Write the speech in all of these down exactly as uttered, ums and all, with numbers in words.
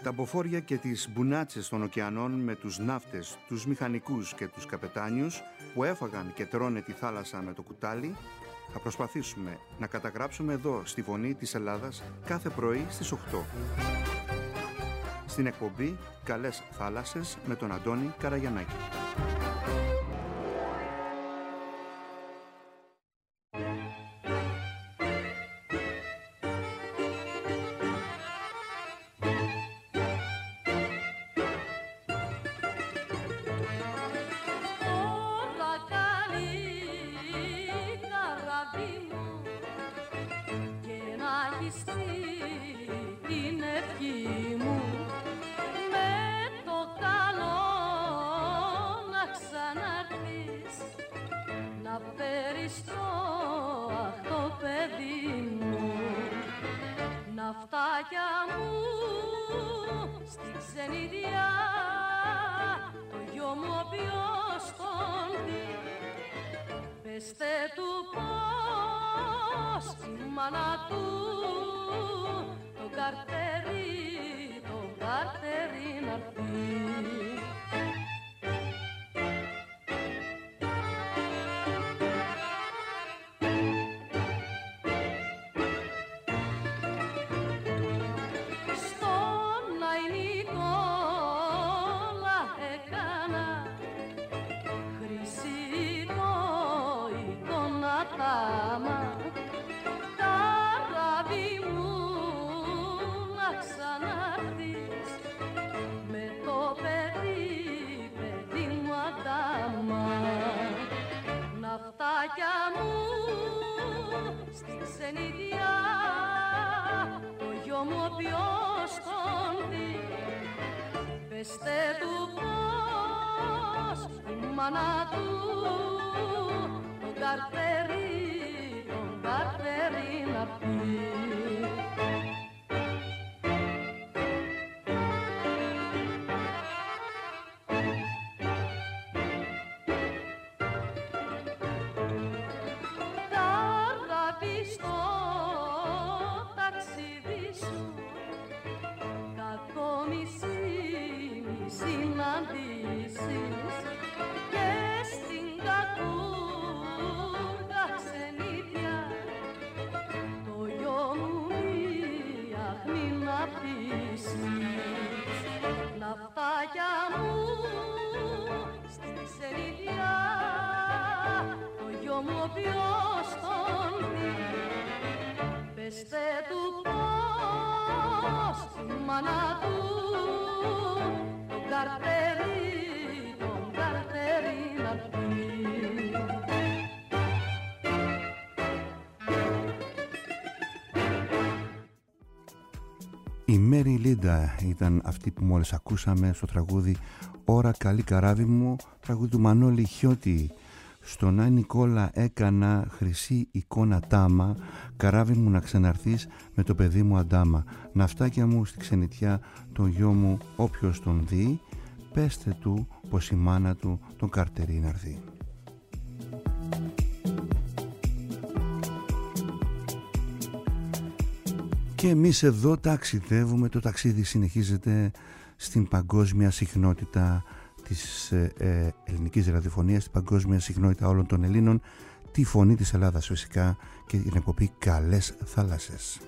τα μποφόρια και τις μπουνάτσες των ωκεανών με τους ναύτες, τους μηχανικούς και τους καπετάνιους που έφαγαν και τρώνε τη θάλασσα με το κουτάλι, θα προσπαθήσουμε να καταγράψουμε εδώ στη Φωνή της Ελλάδας κάθε πρωί στις οκτώ. Στην εκπομπή «Καλές θάλασσες» με τον Αντώνη Καραγιαννάκη. Η Μέρι Λίντα ήταν αυτή που μόλις ακούσαμε στο τραγούδι «Ωρα καλή καράβι μου», τραγούδι του Μανώλη Χιώτη. Στον Άι Νικόλα έκανα χρυσή εικόνα τάμα, καράβι μου να ξαναρθείς με το παιδί μου Αντάμα. Ναυτάκια μου στη ξενιτιά, το γιο μου όποιος τον δει, πέστε του πως η μάνα του τον καρτερεί να έρθει. Και εμείς εδώ ταξιδεύουμε, το ταξίδι συνεχίζεται στην παγκόσμια συχνότητα της ε, ε, ελληνικής ραδιοφωνίας, στην παγκόσμια συχνότητα όλων των Ελλήνων, τη Φωνή της Ελλάδας φυσικά και την εκπομπή «Καλές θάλασσες».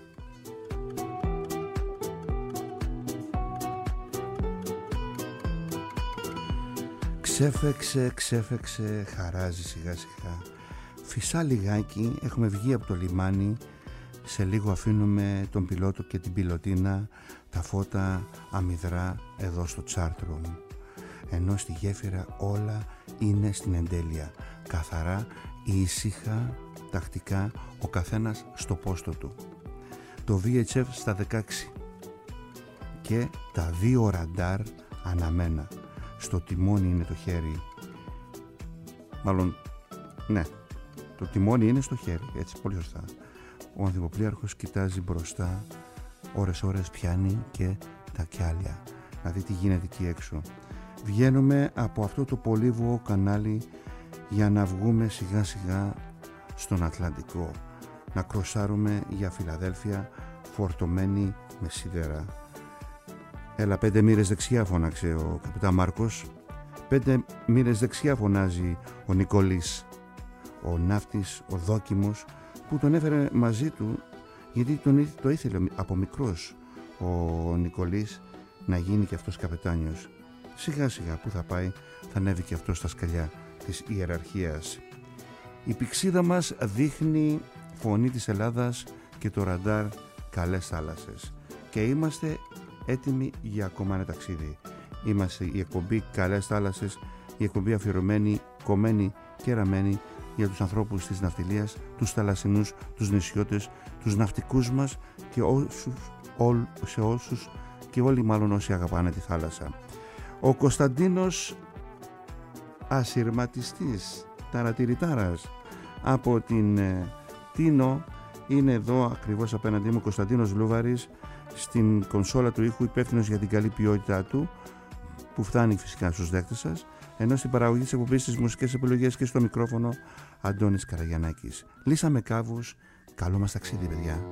Ξέφεξε, ξέφεξε, χαράζει σιγά σιγά. Φυσά λιγάκι, έχουμε βγει από το λιμάνι. Σε λίγο αφήνουμε τον πιλότο και την πιλωτίνα, τα φώτα αμυδρά εδώ στο τσάρτρουμ. Ενώ στη γέφυρα όλα είναι στην εντέλεια. Καθαρά, ήσυχα, τακτικά, ο καθένας στο πόστο του. Το βι έιτς εφ στα δεκαέξι και τα δύο ραντάρ αναμένα. Στο τιμόνι είναι το χέρι. Μάλλον, ναι, το τιμόνι είναι στο χέρι, έτσι, πολύ σωστά. Ο ανθυποπλοίαρχος κοιτάζει μπροστά, ώρες ώρες πιάνει και τα κιάλια, να δει τι γίνεται εκεί έξω. Βγαίνουμε από αυτό το πολύβουο κανάλι για να βγούμε σιγά σιγά στον Ατλαντικό, να κροσάρουμε για Φιλαδέλφια φορτωμένοι με σίδερα. Έλα, πέντε μοίρες δεξιά, φώναξε ο καπιτάν Μάρκος. Πέντε μοίρες δεξιά, φωνάζει ο Νικόλης, ο ναύτης, ο δόκιμος, που τον έφερε μαζί του γιατί τον, το ήθελε από μικρός ο Νικολής να γίνει και αυτός καπετάνιος. Σιγά σιγά που θα πάει θα ανέβει και αυτός στα σκαλιά της ιεραρχίας. Η πηξίδα μας δείχνει φωνή της Ελλάδας και το ραντάρ καλές θάλασσες και είμαστε έτοιμοι για ακόμα ένα ταξίδι. Είμαστε η εκπομπή Καλές Θάλασσες, η εκπομπή αφιερωμένη, κομμένη και ραμμένη για τους ανθρώπους της ναυτιλίας, τους θαλασσινούς, τους νησιώτες, τους ναυτικούς μας και όσους, όλ, σε όσους και όλοι μάλλον όσοι αγαπάνε τη θάλασσα. Ο Κωνσταντίνος ασυρματιστής, ταρατηριτάρας από την ε, Τίνο είναι εδώ ακριβώς απέναντί μου, ο Κωνσταντίνος Λούβαρης, στην κονσόλα του ήχου, υπεύθυνος για την καλή ποιότητά του που φτάνει φυσικά στους δέκτες σας, ενώ στην παραγωγή της εκπομπής, στις μουσικές επιλογές και στο μικρόφωνο Αντώνης Καραγιαννάκης. Λύσαμε κάβους, καλό μας ταξίδι παιδιά.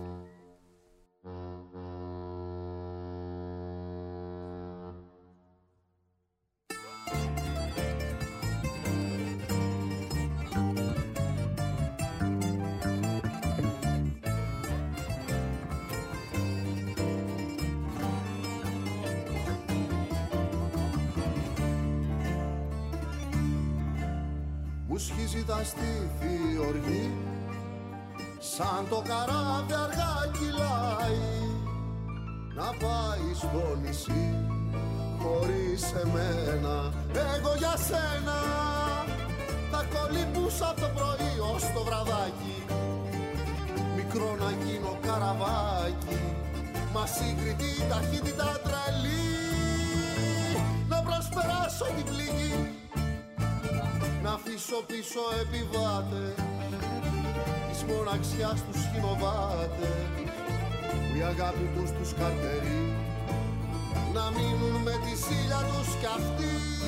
Μου σχίζει τα στήθη οργή, σαν το καράβι αργά κυλάει, να πάει στο νησί χωρίς εμένα. Εγώ για σένα θα κολυμπούσα από το πρωί ως το βραδάκι, μικρό να γίνω καραβάκι, μα σύγκριτη ταχύτητα τρελή, να προσπεράσω την πληγή, να αφήσω πίσω επιβάτες της μοναξιάς τους χινοβάτες, που η αγάπη τους τους καρτερεί, να μείνουν με τη σίλια τους κι αυτοί.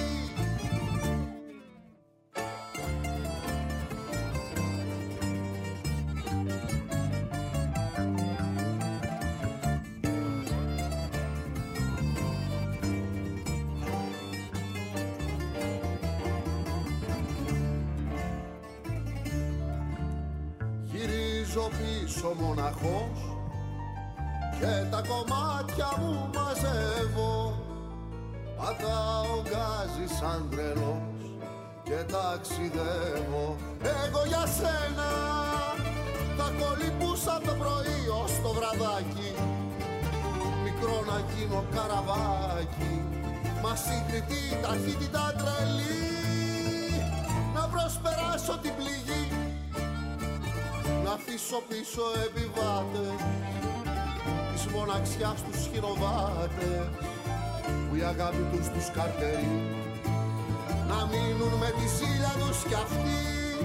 Πίσω μοναχός και τα κομμάτια μου μαζεύω, πατάω γκάζι σαν τρελός και ταξιδεύω. Εγώ για σένα θα κολυμπούσα το πρωί ως το βραδάκι, μικρό να γίνω καραβάκι, μα σύγκριτη ταχύτητα τρελή, να προσπεράσω την πληγή, να αφήσω πίσω επιβάτες της μοναξιάς τους χειροβάτες, που η αγάπη τους τους καρτερεί, να μείνουν με τη σίλια τους κι αυτοί.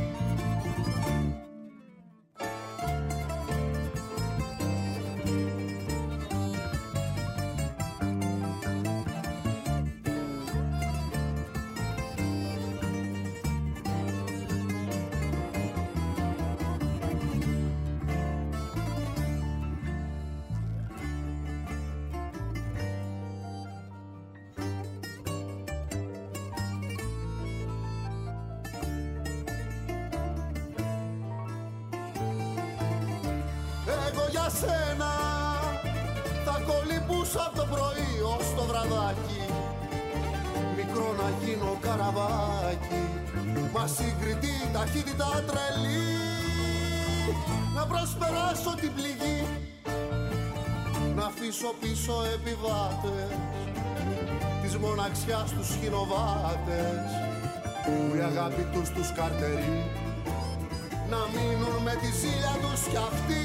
Σένα θα κολυμπούσα από το πρωί ως το βραδάκι, μικρό να γίνω καραβάκι, μα σύγκριτη ταχύτητα τρελή, να προσπεράσω την πληγή, να αφήσω πίσω επιβάτες της μοναξιάς τους χινοβάτες, που η αγάπη τους τους καρτερεί, να μείνουν με τη ζήλια τους κι αυτοί.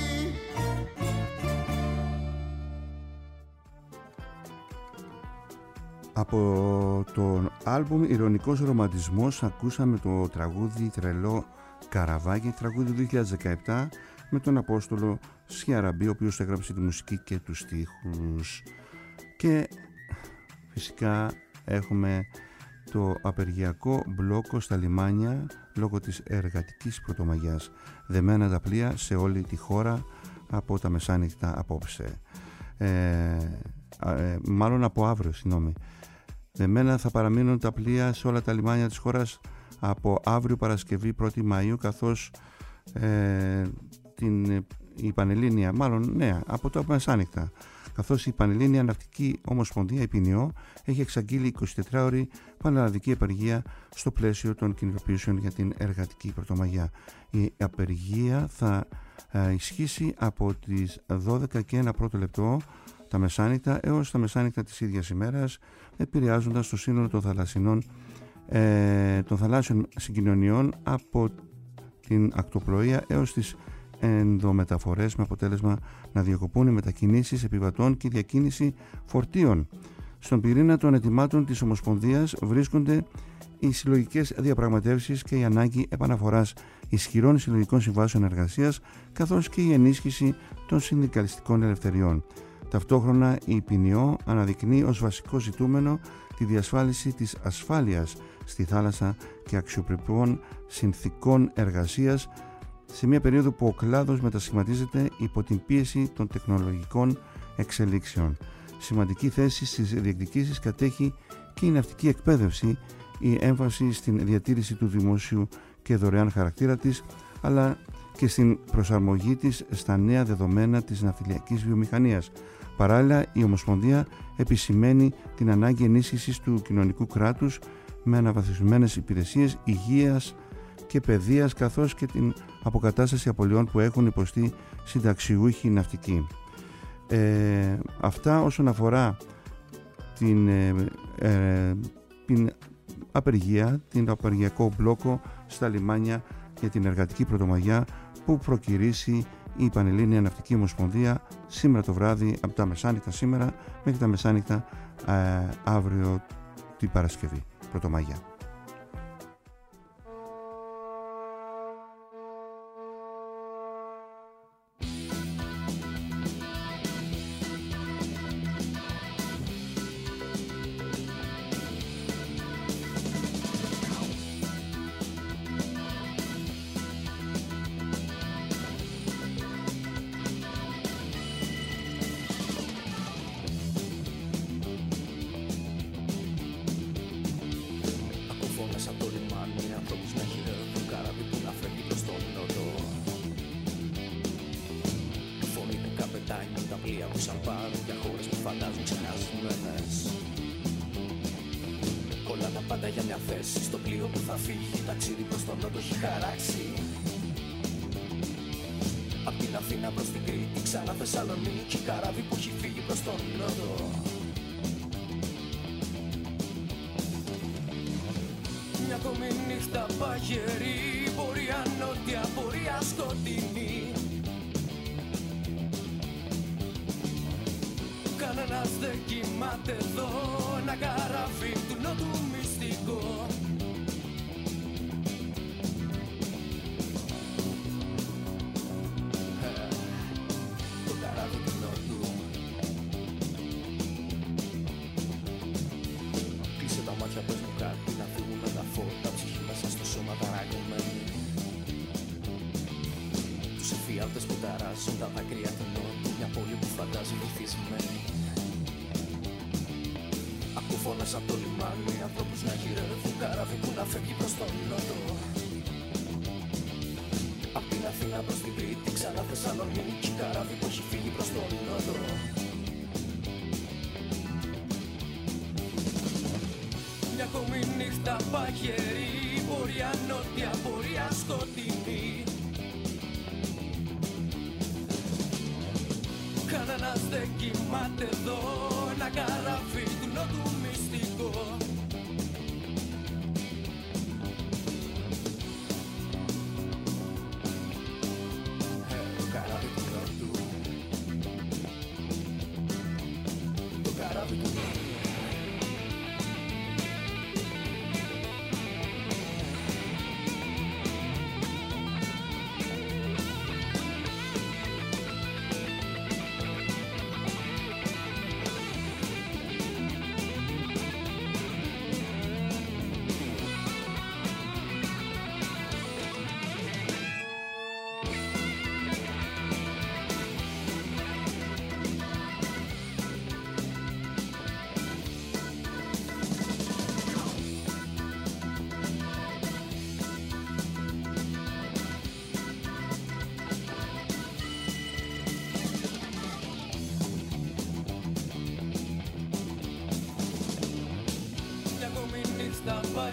Από το άλμπουμ Ειρωνικός Ρομαντισμός ακούσαμε το τραγούδι Τρελό Καραβάκι, τραγούδι του δύο χιλιάδες δεκαεπτά με τον Απόστολο Σιαραμπή, ο οποίος έγραψε τη μουσική και τους στίχους. Και φυσικά έχουμε το απεργιακό μπλόκο στα λιμάνια λόγω της εργατικής πρωτομαγιάς. Δεμένα τα πλοία σε όλη τη χώρα από τα μεσάνυχτα απόψε. ε, ε, μάλλον από αύριο, συγγνώμη. Εμένα θα παραμείνουν τα πλοία σε όλα τα λιμάνια της χώρας από αύριο Παρασκευή πρώτη Μαΐου, καθώς ε, την, η Πανελλήνια, μάλλον ναι, από τα μεσάνυχτα, καθώς η Πανελλήνια Ναυτική Ομοσπονδία, η ΠΝΙΟ, έχει εξαγγείλει εικοσιτετράωρη πανελλαδική απεργία στο πλαίσιο των κινητοποιήσεων για την εργατική πρωτομαγιά. Η απεργία θα ε, ισχύσει από τις δώδεκα και ένα πρώτο λεπτό τα μεσάνυχτα έως τα μεσάνυχτα της ίδιας ημέρας, επηρεάζοντας το σύνολο των θαλασσινών ε, των θαλάσσιων συγκοινωνιών από την ακτοπλοεία έως τις ενδομεταφορές, με αποτέλεσμα να διακοπούν οι μετακινήσεις επιβατών και η διακίνηση φορτίων. Στον πυρήνα των ετοιμάτων της Ομοσπονδίας βρίσκονται οι συλλογικές διαπραγματεύσεις και η ανάγκη επαναφοράς ισχυρών συλλογικών συμβάσεων εργασίας, καθώς και η ενίσχυση των συνδικαλιστικών ελευθεριών. Ταυτόχρονα η ΠΝΙΟ αναδεικνύει ως βασικό ζητούμενο τη διασφάλιση της ασφάλειας στη θάλασσα και αξιοπρεπών συνθήκων εργασίας σε μια περίοδο που ο κλάδος μετασχηματίζεται υπό την πίεση των τεχνολογικών εξελίξεων. Σημαντική θέση στις διεκδικήσεις κατέχει και η ναυτική εκπαίδευση, η έμφαση στην διατήρηση του δημόσιου και δωρεάν χαρακτήρα της, αλλά και στην προσαρμογή της στα νέα δεδομένα της ναυτιλιακής βιομηχανίας. Παράλληλα, η Ομοσπονδία επισημαίνει την ανάγκη ενίσχυσης του κοινωνικού κράτους με αναβαθμισμένες υπηρεσίες υγείας και παιδείας, καθώς και την αποκατάσταση απολειών που έχουν υποστεί συνταξιούχοι ναυτικοί. Ε, αυτά όσον αφορά την, ε, ε, την απεργία, την απεργιακό μπλόκο στα λιμάνια για την εργατική πρωτομαγιά που προκηρύσει η Πανελλήνια Ναυτική Ομοσπονδία σήμερα το βράδυ, από τα μεσάνυχτα σήμερα μέχρι τα μεσάνυχτα ε, αύριο την Παρασκευή, Πρωτομαγιά.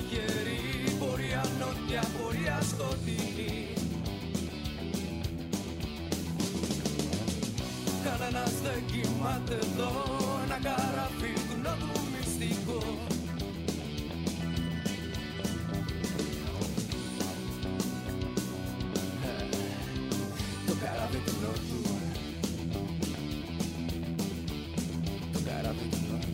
μαχαιρή, πορεία νότια, πορεία σκοτεινή. Κανένας δεν κοιμάται εδώ, ένα καράβι του νότου μυστικό. Το καράβι του νότου, το καράβι του νότου.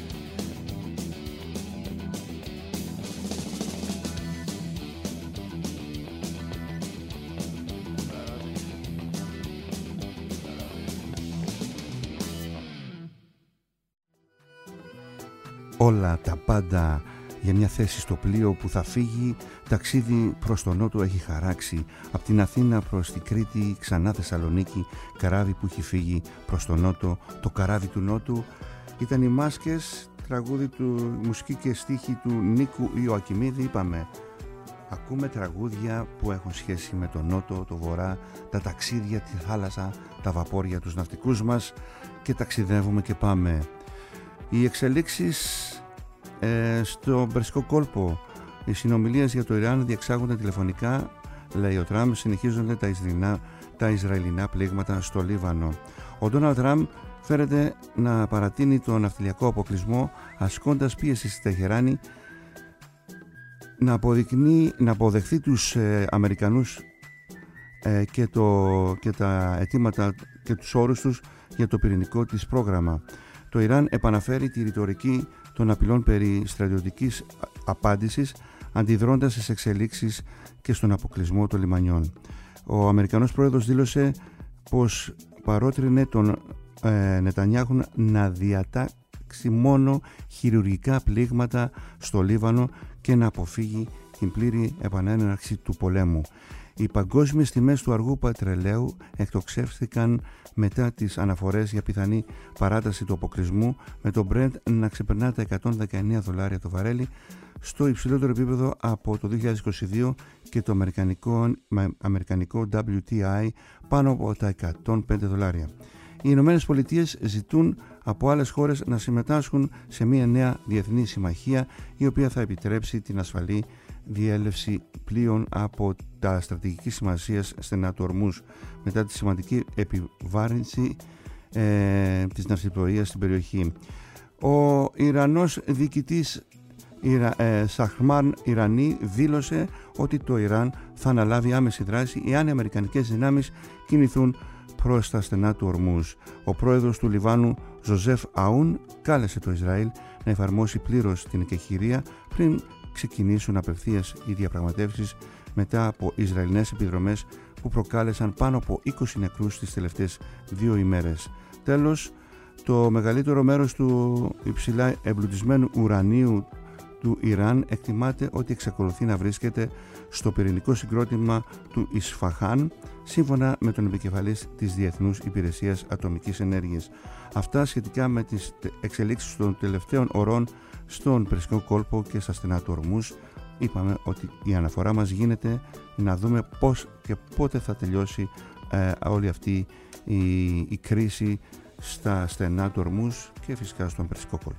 Όλα τα πάντα για μια θέση στο πλοίο που θα φύγει. Ταξίδι προς τον νότο έχει χαράξει. Από την Αθήνα προς την Κρήτη, ξανά Θεσσαλονίκη. Καράβι που έχει φύγει προς τον νότο. Το καράβι του νότου. Ήταν οι Μάσκες, τραγούδι του, μουσική και στίχη του Νίκου Ιωακιμίδη. Είπαμε, ακούμε τραγούδια που έχουν σχέση με τον νότο, το βορρά, τα ταξίδια, τη θάλασσα, τα βαπόρια, τους ναυτικούς μας, και ταξιδεύουμε και πάμε. Οι εξελίξεις ε, στο Περσικό κόλπο, οι συνομιλίες για το Ιράν διεξάγονται τηλεφωνικά, λέει ο Τραμπ. Συνεχίζονται τα Ισραηλινά, τα Ισραηλινά πλήγματα στο Λίβανο. Ο Ντόναλντ Τραμπ φέρεται να παρατείνει τον ναυτιλιακό αποκλεισμό, ασκώντας πίεση στη Τεχεράνη να, να αποδεχθεί τους ε, Αμερικανούς ε, και, το, και τα αιτήματα και τους όρους τους για το πυρηνικό της πρόγραμμα. Το Ιράν επαναφέρει τη ρητορική των απειλών περί στρατιωτικής απάντησης, αντιδρώντας στις εξελίξεις και στον αποκλεισμό των λιμανιών. Ο Αμερικανός πρόεδρος δήλωσε πως παρότρινε τον ε, Νετανιάχου να διατάξει μόνο χειρουργικά πλήγματα στο Λίβανο και να αποφύγει την πλήρη επανέναρξη του πολέμου. Οι παγκόσμιες τιμές του αργού πετρελαίου εκτοξεύθηκαν μετά τις αναφορές για πιθανή παράταση του αποκλεισμού, με το Brent να ξεπερνά τα εκατόν δεκαεννέα δολάρια το βαρέλι, στο υψηλότερο επίπεδο από το δύο χιλιάδες είκοσι δύο, και το αμερικανικό, αμερικανικό ντάμπλιου τι άι πάνω από τα εκατόν πέντε δολάρια. Οι Ηνωμένες Πολιτείες ζητούν από άλλες χώρες να συμμετάσχουν σε μια νέα διεθνή συμμαχία, η οποία θα επιτρέψει την ασφαλή διέλευση πλοίων από τα στρατηγικής σημασίας στενά του Ορμούζ, μετά τη σημαντική επιβάρυνση ε, της ναυσιπλοείας στην περιοχή. Ο Ιρανός διοικητής Ιρα, ε, Σαχμάν Ιρανί δήλωσε ότι το Ιράν θα αναλάβει άμεση δράση εάν οι αμερικανικές δυνάμεις κινηθούν προς τα στενά του Ορμούζ. Ο πρόεδρος του Λιβάνου, Ζωζεφ Αούν, κάλεσε το Ισραήλ να εφαρμόσει πλήρως την εκεχηρία πριν ξεκινήσουν απευθείας οι διαπραγματεύσεις, μετά από Ισραηλινές επιδρομές που προκάλεσαν πάνω από είκοσι νεκρούς τις τελευταίες δύο ημέρες. Τέλος, το μεγαλύτερο μέρος του υψηλά εμπλουτισμένου ουρανίου του Ιράν εκτιμάται ότι εξακολουθεί να βρίσκεται στο πυρηνικό συγκρότημα του Ισφαχάν, σύμφωνα με τον επικεφαλής της Διεθνούς Υπηρεσίας Ατομικής Ενέργειας. Αυτά σχετικά με τις εξελίξεις των τελευταίων ωρών στον Περσικό κόλπο και στα στενά του Ορμούζ. Είπαμε ότι η αναφορά μας γίνεται να δούμε πώς και πότε θα τελειώσει ε, όλη αυτή η, η κρίση στα στενά του Ορμούζ και φυσικά στον Περσικό κόλπο.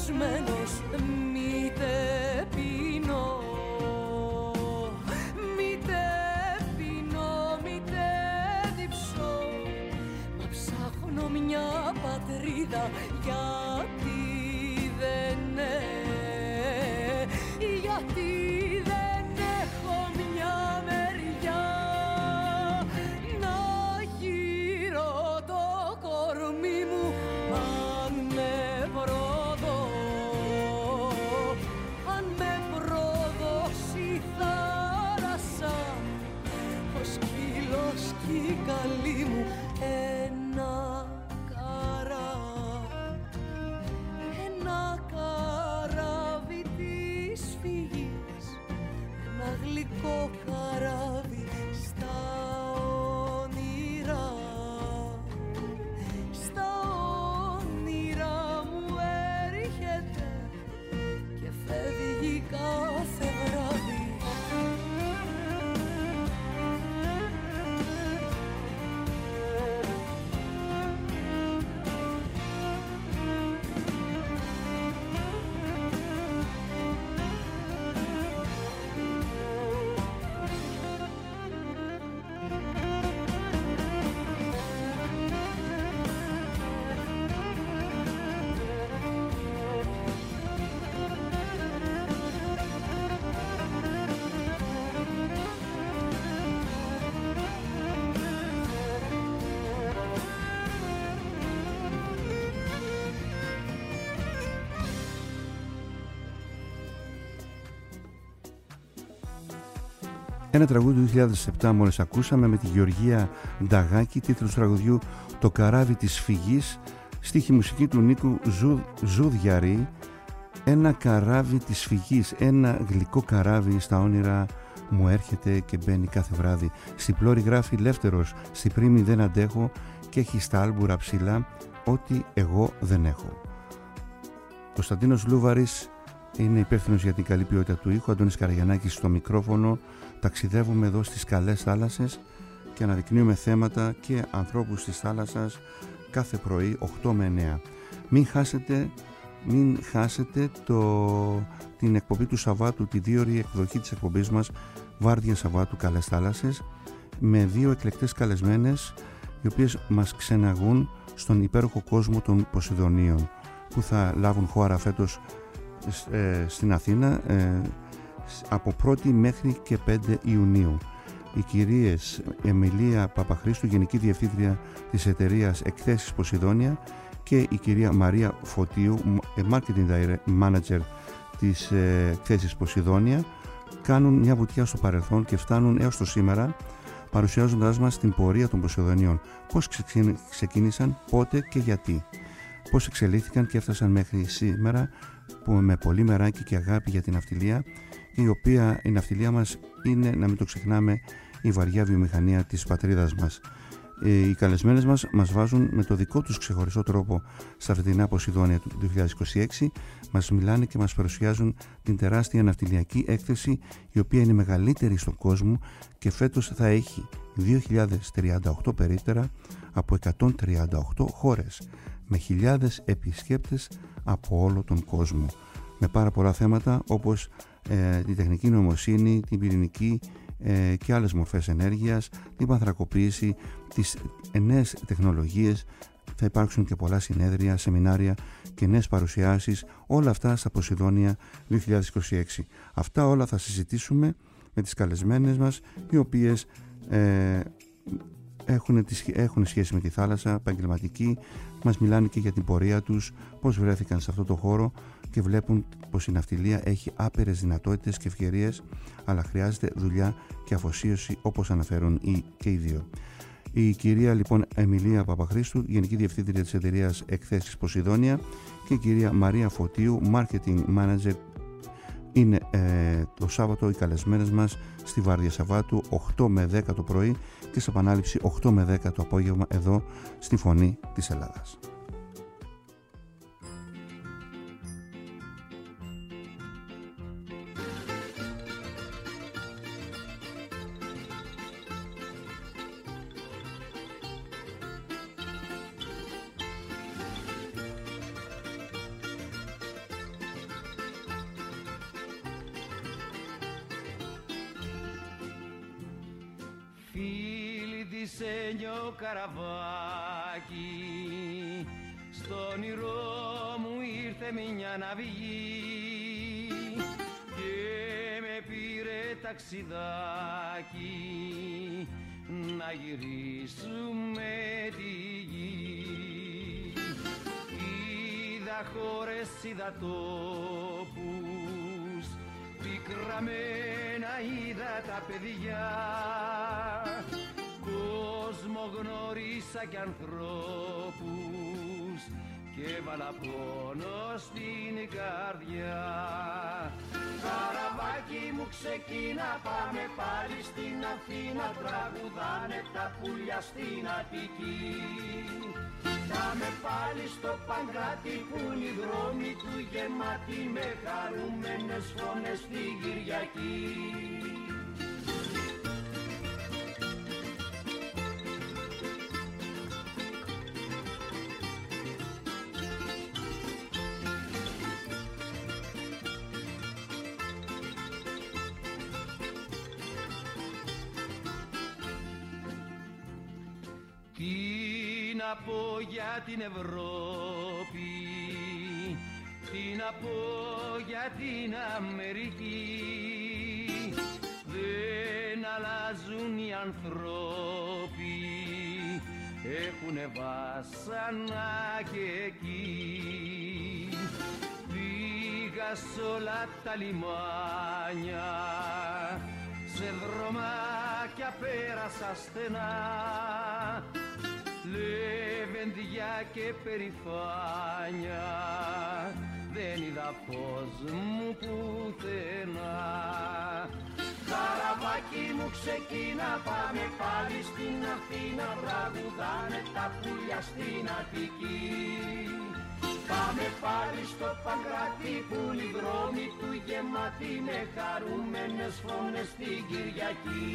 κουρασμένος μήτε πίνω, μήτε πίνω, μήτε διψώ, μα ψάχνω μια πατρίδα γιατί δεν είναι, γιατί δεν έχω μια μεριά να γύρω το κορμί μου. Αν με πρόδω, αν με πρόδωσει η θάλασσα, ο σκύλος κι η καλή μου ένα καρά, ένα καράβι της φυγής, ένα γλυκό καράβι στα όνειρα, στα όνειρα μου έρχεται και φεύγει κάθε βράδυ. Ένα τραγούδι του δύο χιλιάδες επτά μόλις ακούσαμε με τη Γεωργία Νταγάκη, τίτλος τραγουδιού «Το καράβι της φυγής», στίχη μουσική του Νίκου Ζου, Ζουδιαρή. Ένα καράβι της φυγής, ένα γλυκό καράβι στα όνειρα μου έρχεται και μπαίνει κάθε βράδυ. Στην πλώρη γράφει Λεύτερος, στη πρίμη δεν αντέχω και έχει στα άλμπουρα ψηλά ό,τι εγώ δεν έχω. Κωνσταντίνος Λούβαρης είναι υπεύθυνος για την καλή ποιότητα του ήχου, Αντώνης Καραγιαννάκης στο μικρόφωνο. Ταξιδεύουμε εδώ στις καλές θάλασσες και αναδεικνύουμε θέματα και ανθρώπους της θάλασσας κάθε πρωί οκτώ με εννέα. Μην χάσετε, μην χάσετε το, την εκπομπή του Σαββάτου, τη δίωρη εκδοχή της εκπομπής μας Βάρδια Σαββάτου Καλές Θάλασσες, με δύο εκλεκτές καλεσμένες οι οποίες μας ξεναγούν στον υπέροχο κόσμο των Ποσειδονίων, που θα λάβουν χώρα φέτος ε, στην Αθήνα ε, από πρώτη μέχρι και πέντε Ιουνίου. Οι κυρίες Εμιλία Παπαχρήστου, Γενική Διευθύντρια της εταιρείας Εκθέσεις Ποσειδόνια, και η κυρία Μαρία Φωτίου, Marketing Manager της Εκθέσεις Ποσειδόνια, κάνουν μια βουτιά στο παρελθόν και φτάνουν έως το σήμερα, παρουσιάζοντάς μας την πορεία των Ποσειδονίων. Πώς ξεκίνησαν, πότε και γιατί. Πώς εξελίχθηκαν και έφτασαν μέχρι σήμερα, που με πολύ μεράκι και αγάπη για την ναυτιλία, η οποία η ναυτιλία μας είναι, να μην το ξεχνάμε, η βαριά βιομηχανία της πατρίδας μας. Οι καλεσμένες μας μας βάζουν με το δικό τους ξεχωριστό τρόπο στα φετινά Ποσειδόνια του δύο χιλιάδες είκοσι έξι, μας μιλάνε και μας παρουσιάζουν την τεράστια ναυτιλιακή έκθεση, η οποία είναι η μεγαλύτερη στον κόσμο και φέτος θα έχει δύο χιλιάδες τριάντα οκτώ περίπτερα από εκατόν τριάντα οκτώ χώρες, με χιλιάδες επισκέπτες από όλο τον κόσμο, με πάρα πολλά θέματα όπως ε, τη τεχνική νοημοσύνη, την πυρηνική ε, και άλλες μορφές ενέργειας, την πανθρακοποίηση, τις νέες τεχνολογίες. Θα υπάρξουν και πολλά συνέδρια, σεμινάρια και νέες παρουσιάσεις, όλα αυτά στα Ποσειδόνια δύο χιλιάδες είκοσι έξι. Αυτά όλα θα συζητήσουμε με τις καλεσμένες μας, οι οποίες ε, έχουν, έχουν σχέση με τη θάλασσα, επαγγελματική, μας μιλάνε και για την πορεία τους, πώς βρέθηκαν σε αυτό το χώρο και βλέπουν πως η ναυτιλία έχει άπειρες δυνατότητες και ευκαιρίες, αλλά χρειάζεται δουλειά και αφοσίωση, όπως αναφέρουν οι, και οι δύο. Η κυρία λοιπόν Εμιλία Παπαχρήστου, Γενική Διευθύντρια της εταιρείας Εκθέσεις Ποσειδόνια, και η κυρία Μαρία Φωτίου, Marketing Manager, είναι ε, το Σάββατο οι καλεσμένες μας στη Βάρδια Σαββάτου οκτώ με δέκα το πρωί και σε επανάληψη οκτώ με δέκα το απόγευμα εδώ στη Φωνή της Ελλάδας. φίλη της Ένιο Καραβάκη, στο όνειρό μου ήρθε μια ναυγή και με πήρε ταξιδάκι να γυρίσουμε τη γη. Είδα χώρες, είδα τόπους, πικραμένα είδα τα παιδιά, κόσμο γνώρισα κι ανθρώπους και έβαλα πόνο στην καρδιά. Καραβάκι μου ξεκίνα, πάμε πάλι στην Αθήνα, τραγουδάνε τα πουλιά στην Αττική. Πάμε πάλι στο Παγκράτη που είναι οι δρόμοι του γεμάτοι με χαρούμενες φωνές την Κυριακή. Τι να πω για την Ευρώπη, τι να πω για την Αμερική, δεν αλλάζουν οι ανθρώποι, έχουνε βάσανα και εκεί. Πήγα σ' όλα τα λιμάνια, σε δρομάκια πέρασα στενά, λεβεντιά και περηφάνια, δεν είδα φως μου πουθενά. Καραβάκι μου ξεκίνα, πάμε πάλι στην Αθήνα, τραγουδάνε τα πουλιά στην Αττική. Πάμε πάλι στο Παγκράτη που είναι οι δρόμοι του γεμάτοι με χαρούμενες φωνές την Κυριακή.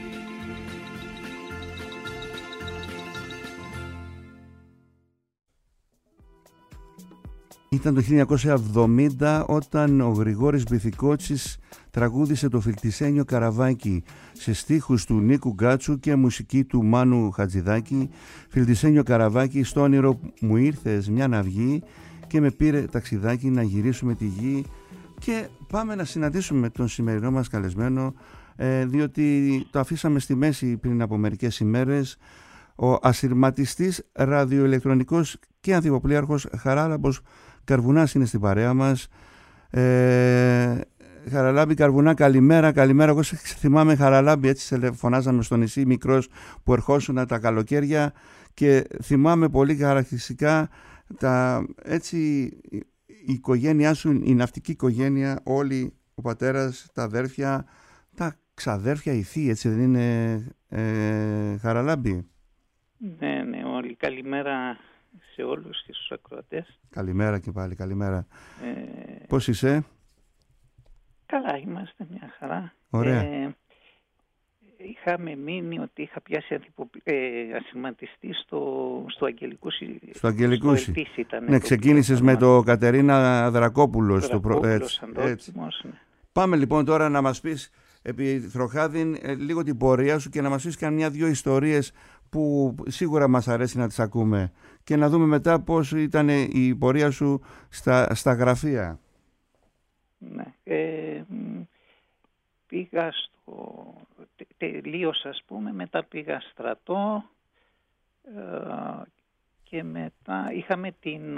Ήταν το χίλια εννιακόσια εβδομήντα όταν ο Γρηγόρης Μπιθικότσης τραγούδισε το Φιλτισένιο Καραβάκι σε στίχους του Νίκου Γκάτσου και μουσική του Μάνου Χατζηδάκη. Φιλτισένιο Καραβάκι, στο όνειρο μου ήρθες μια ναυγή και με πήρε ταξιδάκι να γυρίσουμε τη γη. Και πάμε να συναντήσουμε τον σημερινό μας καλεσμένο, ε, διότι το αφήσαμε στη μέση πριν από μερικές ημέρες. Ο ασυρματιστής ραδιοηλεκτρονικός και ανθυποπλίαρχος Χαράλαμπος Καρβουνάς είναι στην παρέα μας. Ε, Χαραλάμπη Καρβουνά, καλημέρα, καλημέρα. Εγώ σε θυμάμαι, Χαραλάμπη, έτσι σε φωνάζαμε στο νησί μικρός που ερχόσουν τα καλοκαίρια και θυμάμαι πολύ χαρακτηριστικά τα, έτσι, η οικογένειά σου, η ναυτική οικογένεια, όλοι, ο πατέρας, τα αδέρφια, τα ξαδέρφια, η θεία, έτσι δεν είναι, ε, Χαραλάμπη? Ναι, ναι, όλοι. Καλημέρα σε όλους και στους ακροατές. Καλημέρα και πάλι, καλημέρα. Ε, Πώς είσαι? Καλά, είμαστε, μια χαρά. Ωραία. Ε, είχαμε μείνει ότι είχα πιάσει ανθυπο, ε, ασυρματιστή στο, στο Αγγελικούσι. Στο Αγγελικούσι. Ναι, το ξεκίνησες με το Κατερίνα Δρακόπουλο. Δρακόπουλος, έτσι. Ναι. Πάμε λοιπόν τώρα να μας πεις, επί Θροχάδιν, λίγο την πορεία σου και να μας πεις και μια-δυο ιστορίες που σίγουρα μας αρέσει να τις ακούμε και να δούμε μετά πώς ήταν η πορεία σου στα, στα γραφεία. Ναι. Ε, πήγα στο... τελείωσα, ας πούμε, μετά πήγα στρατό ε, και μετά είχαμε την...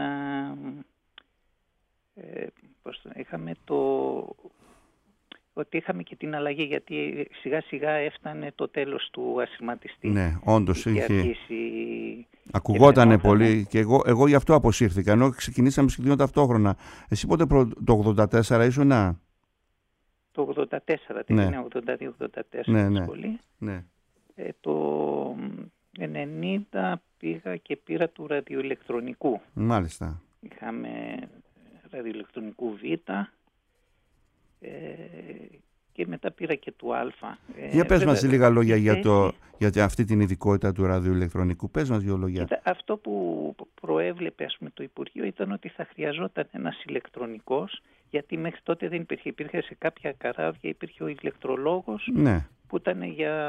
Ε, πώς το, είχαμε το... ότι είχαμε και την αλλαγή, γιατί σιγά σιγά έφτανε το τέλος του ασυρματιστή. Ναι, όντως είχε αρχίσει... ακουγότανε πολύ και εγώ, εγώ γι' αυτό αποσύρθηκα, ενώ ξεκινήσαμε σχεδόν ταυτόχρονα. Εσύ πότε προ... το ογδόντα τέσσερα ήσουνα? Το ογδόντα τέσσερα, την ναι. ογδόντα δύο ογδόντα τέσσερα ναι, ναι. σχολή. Ναι. Ε, το ενενήντα πήγα και πήρα του ραδιοηλεκτρονικού. Μάλιστα. Είχαμε ραδιοηλεκτρονικού Β, ε, και μετά πήρα και του Α. Για ε, πες μας λίγα λόγια για, το, έχει... για αυτή την ειδικότητα του ραδιοηλεκτρονικού. Πες μας δύο λόγια. Κοίτα, αυτό που προέβλεπε, ας πούμε, το Υπουργείο ήταν ότι θα χρειαζόταν ένας ηλεκτρονικός, γιατί μέχρι τότε δεν υπήρχε. Υπήρχε σε κάποια καράβια, υπήρχε ο ηλεκτρολόγος, ναι. που ήταν για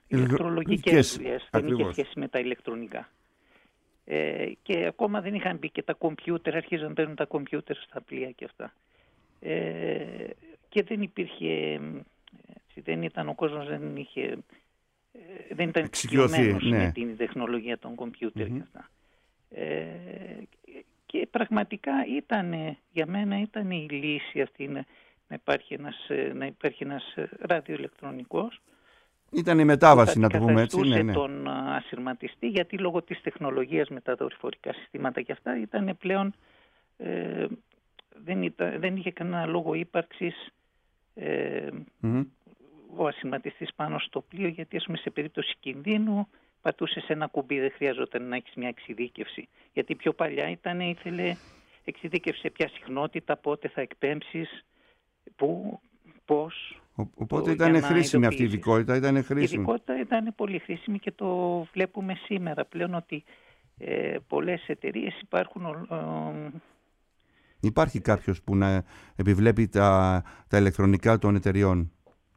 ηλεκτρολογικές δουλειές, δεν είχε σχέση με τα ηλεκτρονικά. Ε, και ακόμα δεν είχαν μπει και τα κομπιούτερ, αρχίζαν να παίρνουν τα κομπιούτερ στα πλοία και αυτά. Ε, και δεν υπήρχε, έτσι, δεν ήταν, ο κόσμος δεν είχε, δεν ήταν εξοικειωμένος ναι. με την τεχνολογία των κομπιούτερ mm-hmm. και αυτά. Ε, και πραγματικά ήταν, για μένα ήταν η λύση αυτή να, να υπάρχει ένας, να υπάρχει ένας ραδιοηλεκτρονικός. Ήταν η μετάβαση, να το πούμε έτσι. Ναι, ναι. τον ασυρματιστή, γιατί λόγω της τεχνολογίας με τα δορυφορικά συστήματα και αυτά ήταν πλέον, ε, δεν, ήταν, δεν είχε κανένα λόγο ύπαρξης ε, mm-hmm. ο ασυρματιστής πάνω στο πλοίο, γιατί ας πούμε σε περίπτωση κινδύνου πατούσες ένα κουμπί, δεν χρειαζόταν να έχεις μια εξειδίκευση. Γιατί πιο παλιά ήταν, ήθελε εξειδίκευση σε ποια συχνότητα, πότε θα εκπέμψεις, πού, πώς. Οπότε ήταν χρήσιμη αυτή η ειδικότητα, ήταν χρήσιμη. Η ειδικότητα ήταν πολύ χρήσιμη και το βλέπουμε σήμερα πλέον ότι ε, πολλές εταιρείες υπάρχουν... Ε, Υπάρχει κάποιος που να επιβλέπει τα, τα ηλεκτρονικά των εταιριών?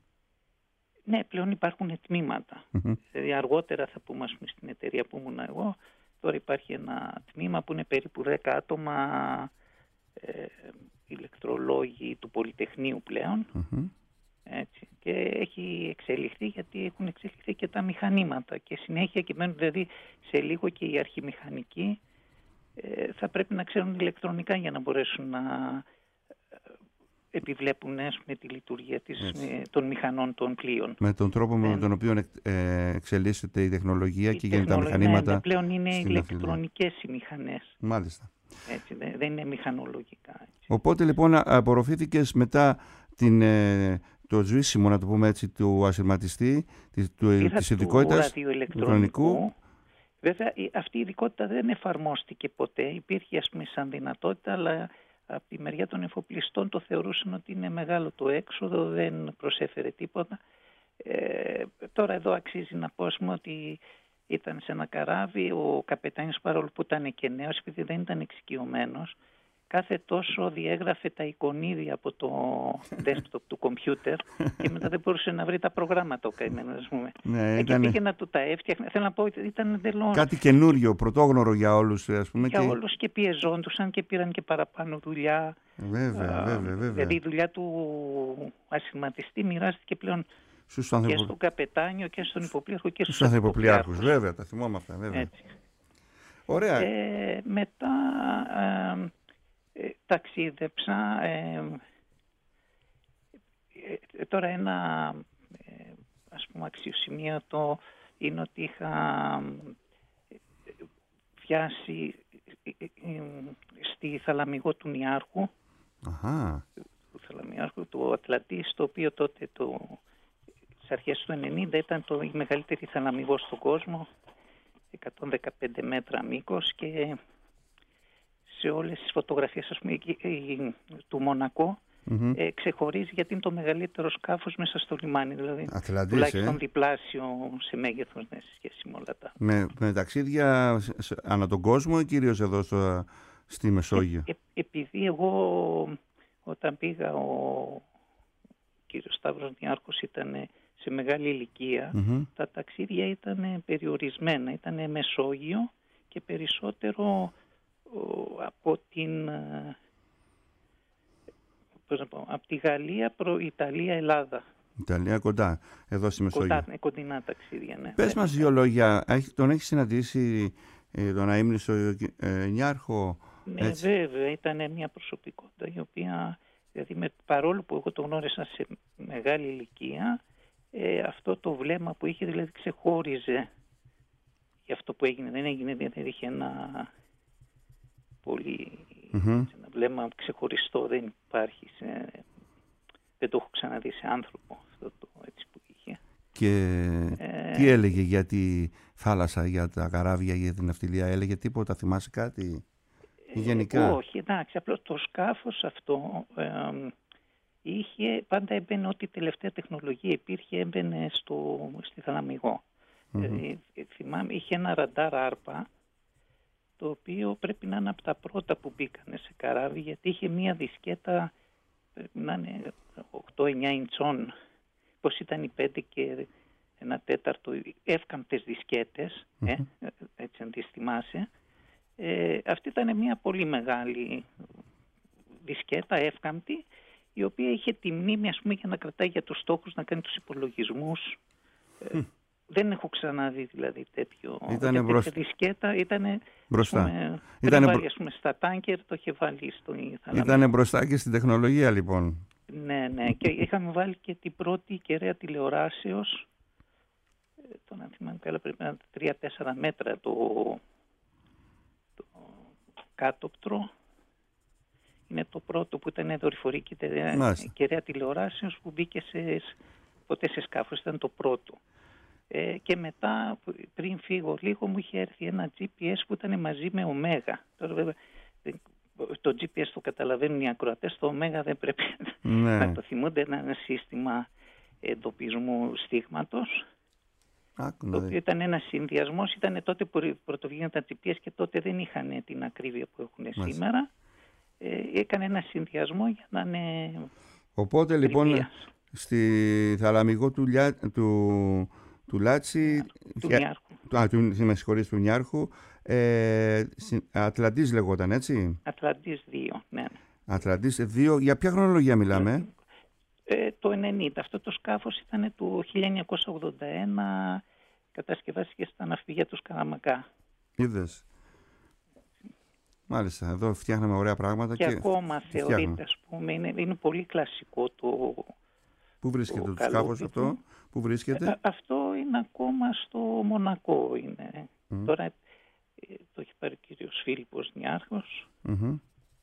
Ναι, πλέον υπάρχουν τμήματα. Mm-hmm. Δηλαδή αργότερα θα πούμε, ας πούμε, στην εταιρεία που ήμουν εγώ, τώρα υπάρχει ένα τμήμα που είναι περίπου δέκα άτομα ε, ηλεκτρολόγοι του Πολυτεχνείου πλέον. Mm-hmm. Έτσι. Και έχει εξελιχθεί, γιατί έχουν εξελιχθεί και τα μηχανήματα και συνέχεια, και μένουν δηλαδή σε λίγο και οι αρχιμηχανικοί ε, θα πρέπει να ξέρουν ηλεκτρονικά για να μπορέσουν να επιβλέπουν με τη λειτουργία της, με, των μηχανών των πλοίων. Με τον τρόπο με τον οποίο ε, εξελίσσεται η τεχνολογία η και για τα μηχανήματα. Ναι, πλέον είναι ηλεκτρονικές οι μηχανές. Μάλιστα. Έτσι, δεν είναι μηχανολογικά. Έτσι. Οπότε λοιπόν απορροφήθηκες μετά την, ε, το σβήσιμο, να το πούμε έτσι, του ασυρματιστή, της, του, της ειδικότητας του ηλεκτρονικού. Βέβαια αυτή η ειδικότητα δεν εφαρμόστηκε ποτέ. Υπήρχε, ας πούμε, σαν δυνατότητα, αλλά από τη μεριά των εφοπλιστών το θεωρούσαν ότι είναι μεγάλο το έξοδο, δεν προσέφερε τίποτα. Ε, τώρα εδώ αξίζει να πω, ας πούμε, ότι ήταν σε ένα καράβι, ο καπετάνιος, παρόλο που ήταν και νέος, επειδή δεν ήταν εξοικειωμένος, κάθε τόσο διέγραφε τα εικονίδια από το desktop του κομπιούτερ και μετά δεν μπορούσε να βρει τα προγράμματα ο καημένος, ας πούμε. Ναι, και ήταν... πήγε να του τα έφτιαχνε. Θέλω να πω ότι ήταν εντελώς... Κάτι καινούριο, πρωτόγνωρο για όλους, ας πούμε. Για και... όλους, και πιεζόντουσαν και πήραν και παραπάνω δουλειά. Βέβαια, α, βέβαια, βέβαια. Δηλαδή η δουλειά του ασυρματιστή μοιράστηκε πλέον στους και ανθρωπο... στον καπετάνιο και στον υποπλήρχο και στους ανθρωποπλήρχους. Βέβαια, τα θυμόμαι αυτά, βέβαια. Έτσι. Ωραία. Ε, μετά ε, ε, ταξίδεψα. Ε, ε, τώρα ένα ε, ας πούμε αξιοσημείωτο είναι ότι είχα πιάσει στη Θαλαμιγό του Νιάρχου. Αχα. Του Θαλαμιάρχου, του Ατλαντή, στο οποίο τότε το, στις αρχές του ενενήντα ήταν το, η μεγαλύτερη θαλαμιγό στον κόσμο, εκατόν δεκαπέντε μέτρα μήκος, και σε όλες τις φωτογραφίες, ας πούμε, του Μονακό mm-hmm. ε, ξεχωρίζει γιατί είναι το μεγαλύτερο σκάφος μέσα στο λιμάνι, δηλαδή Ατλαντής, τουλάχιστον ε? διπλάσιο σε μέγεθος, ναι, σε σχέση με όλα τα... Με, με ταξίδια ανά τον κόσμο ή κυρίως εδώ στο, στη Μεσόγειο? Ε, ε, επειδή εγώ όταν πήγα, ο κύριος Σταύρος Νιάρχος ήταν σε μεγάλη ηλικία, mm-hmm. τα ταξίδια ήταν περιορισμένα, ήταν Μεσόγειο και περισσότερο ο, από την πώς να πω, από τη Γαλλία προ Ιταλία, Ελλάδα. Ιταλία κοντά, εδώ στη Μεσόγειο. Κοντά, κοντινά ταξίδια, ναι. Πες μας δύο λόγια, τον έχεις συναντήσει ε, τον αείμνηστο ε, Νιάρχο? Ναι, έτσι. Βέβαια, ήταν μια προσωπικότητα η οποία, δηλαδή με, παρόλο που εγώ το γνώρισα σε μεγάλη ηλικία, ε, αυτό το βλέμμα που είχε, δηλαδή ξεχώριζε για αυτό που έγινε. Δεν έγινε, δεν είχε ένα πολύ mm-hmm. ένα βλέμμα ξεχωριστό, δεν υπάρχει, σε, δεν το έχω ξαναδεί σε άνθρωπο αυτό το έτσι που είχε. Και ε, τι έλεγε για τη θάλασσα, για τα καράβια, για την ναυτιλία, έλεγε τίποτα, θυμάσαι κάτι? Γενικά. Ε, όχι, εντάξει, απλώς το σκάφος αυτό ε, είχε, πάντα έμπαινε ό,τι τελευταία τεχνολογία υπήρχε, έμπαινε στο, στη Θαλαμιγό. Mm-hmm. Ε, θυμάμαι, είχε ένα ραντάρ άρπα, το οποίο πρέπει να είναι από τα πρώτα που μπήκανε σε καράβι, γιατί είχε μία δισκέτα, πρέπει να είναι οκτώ εννιά ιντσών, πώς ήταν οι πέντε και ένα τέταρτο εύκαμπτες δισκέτες, Mm-hmm. ε, έτσι αν τις θυμάσαι. Ε, αυτή ήταν μια πολύ μεγάλη δισκέτα, εύκαμπτη, η οποία είχε τη μνήμη, ας πούμε, για να κρατάει για τους στόχους, να κάνει τους υπολογισμούς. Mm. Ε, δεν έχω ξαναδεί δηλαδή τέτοιο. Ήτανε μπροστά. Δισκέτα ήτανε μπροστά. Πούμε, ήτανε βάλει, μπρο... ας πούμε, στα τάνκερ, το είχε βάλει στο θαλαμικό. Ήτανε μπροστά και στην τεχνολογία, λοιπόν. Ναι, ναι. Και είχαμε βάλει και την πρώτη κεραία τηλεοράσεως. Ε, το να θυμάμαι καλά, πρέπει να είναι τρία τέσσερα μέτρα το, το κάτωπτρο. Είναι το πρώτο που ήταν δορυφορική κεραία τηλεοράσεως που μπήκε σε, ποτέ σε σκάφος. Ήταν το πρώτο. Ε, και μετά, πριν φύγω λίγο, μου είχε έρθει ένα τζι πι ες που ήταν μαζί με ωμέγα. Τώρα βέβαια το τζι πι ες το καταλαβαίνουν οι ακροατές, το ωμέγα δεν πρέπει ναι. να το θυμούνται. Είναι ένα σύστημα εντοπισμού στίγματος. Άκου, το οποίο ήταν ένας συνδυασμός, ήταν τότε που πρωτοβγήκαν τα τζι πι ες και τότε δεν είχαν την ακρίβεια που έχουν Μάλιστα. σήμερα. Ε, έκανε ένα συνδυασμό για να είναι. Οπότε λοιπόν στη θαλαμικό του, Λιά, του, του Λάτσι, του Νιάρχου, α, του, με συγχωρείς, του Νιάρχου, ε, Ατλαντής λεγόταν, έτσι. Ατλαντής δύο, ναι. Ατλαντής δύο, για ποια χρονολογία μιλάμε? Ε, το ενενήντα. Αυτό το σκάφος ήταν του χίλια εννιακόσια ογδόντα ένα, κατασκευάστηκε στα ναυπηγεία του Σκαραμακά. Είδες. Μάλιστα, εδώ φτιάχναμε ωραία πράγματα. Και, και ακόμα θεωρείται, ας πούμε, είναι, είναι πολύ κλασικό το. Πού βρίσκεται το, το σκάφος αυτό, πού βρίσκεται? Ε, αυτό είναι ακόμα στο Μονακό. Είναι. Mm. Τώρα ε, το έχει πάρει ο κύριος Φίλιππος Νιάρχος. Mm-hmm.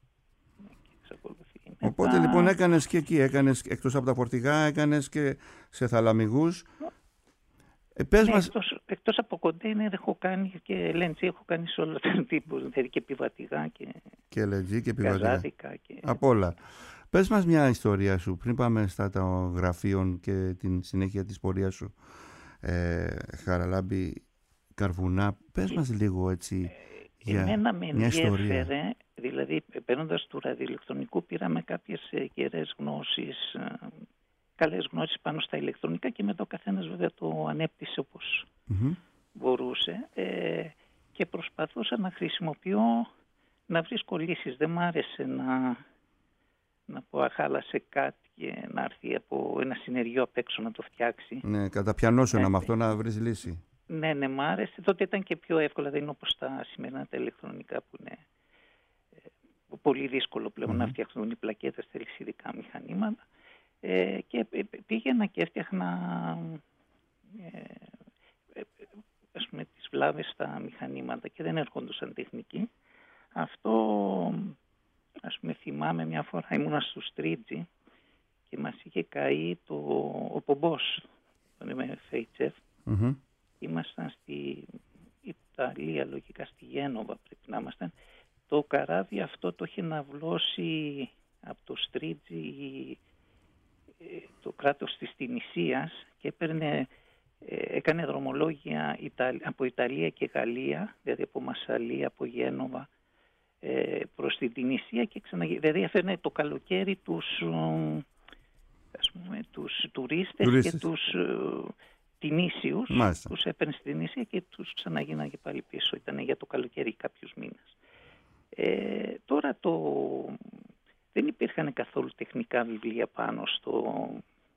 Οπότε μετά... λοιπόν έκανες και εκεί, έκανες εκτός από τα φορτηγά, έκανες και σε θαλαμιγούς. Ε, πες ναι, μας... εκτός, εκτός από κοντέινερ έχω κάνει και ελ εν τζι, έχω κάνει σε όλα τα τύπους, δηλαδή και επιβατηγά και, και ελ εν τζι και επιβατηγά. Και... Από όλα. Πες μας μια ιστορία σου, πριν πάμε στα των γραφείων και την συνέχεια της πορείας σου, ε, Χαραλάμπη Καρβουνά, πες μας λίγο έτσι ε, για εμένα με μια ιστορία. Ενδιέφερε, δηλαδή παίρνοντας του ραδιοηλεκτρονικού πήραμε κάποιες κεραίες γνώσεις, καλές γνώσεις πάνω στα ηλεκτρονικά και μετά ο καθένας βέβαια το ανέπτυσε όπως mm-hmm. μπορούσε ε, και προσπαθούσα να χρησιμοποιώ, να βρίσκω λύσεις. Δεν μ' άρεσε να, να πω αχάλασε κάτι και να έρθει από ένα συνεργείο απ' έξω να το φτιάξει. Ναι, καταπιανώσου ναι, με αυτό να βρεις λύση. Ναι, ναι, μ' άρεσε. Τότε ήταν και πιο εύκολα, δεν είναι όπως τα σημερινά τα ηλεκτρονικά που είναι ε, πολύ δύσκολο πλέον mm-hmm. να φτιαχτούν οι πλακέτες, θέλεις ειδικά μηχανήματα. Ε, και πήγαινα και έφτιαχνα ε, ε, ας πούμε, τις βλάβες στα μηχανήματα και δεν έρχονταν τεχνικοί. Αυτό, ας πούμε, θυμάμαι μια φορά ήμουνα στο Στρίτζι και μας είχε καεί το, ο πομπός, τον είμαι εφ έιτς εφ. Mm-hmm. Ήμασταν στη Ιταλία, λογικά στη Γένοβα πρέπει να ήμασταν. Το καράβι αυτό το είχε ναυλώσει από το Στρίτζι το κράτος της Τινησίας και έπαιρνε, έκανε δρομολόγια από Ιταλία και Γαλλία, δηλαδή από Μασσαλία, από Γένοβα προς την Τινησία και ξαναγίνει. Δηλαδή έφερνε το καλοκαίρι τους, ας πούμε, τους τουρίστες, τουρίστες και τους Τινήσιους, Μάλιστα. τους έπαιρνε στην Τινησία και τους ξαναγίναγε πάλι πίσω. Ήταν για το καλοκαίρι κάποιους μήνες. Ε, τώρα το... Δεν υπήρχαν καθόλου τεχνικά βιβλία πάνω στο,